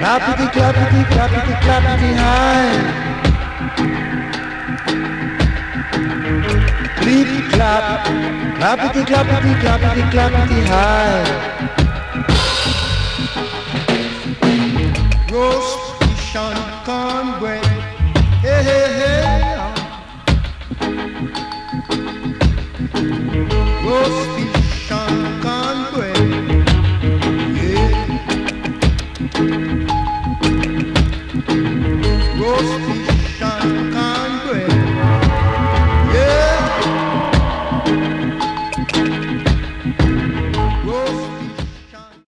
Clappity, clappity, clappity, clappity, high. Bleep, clap, clappity, clappity, clappity, clappity, high. Roast